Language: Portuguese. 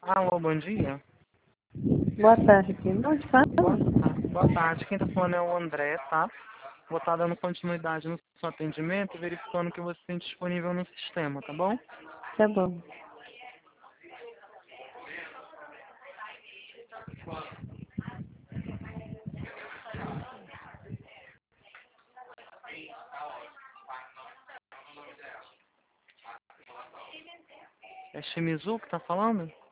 Alô, bom dia. Boa tarde, filho. Não te fala. Boa tarde. Quem tá falando é o André, tá? Vou estar dando continuidade no seu atendimento, verificando o que você tem disponível no sistema, tá bom? Tá bom. É Shimizu que tá falando?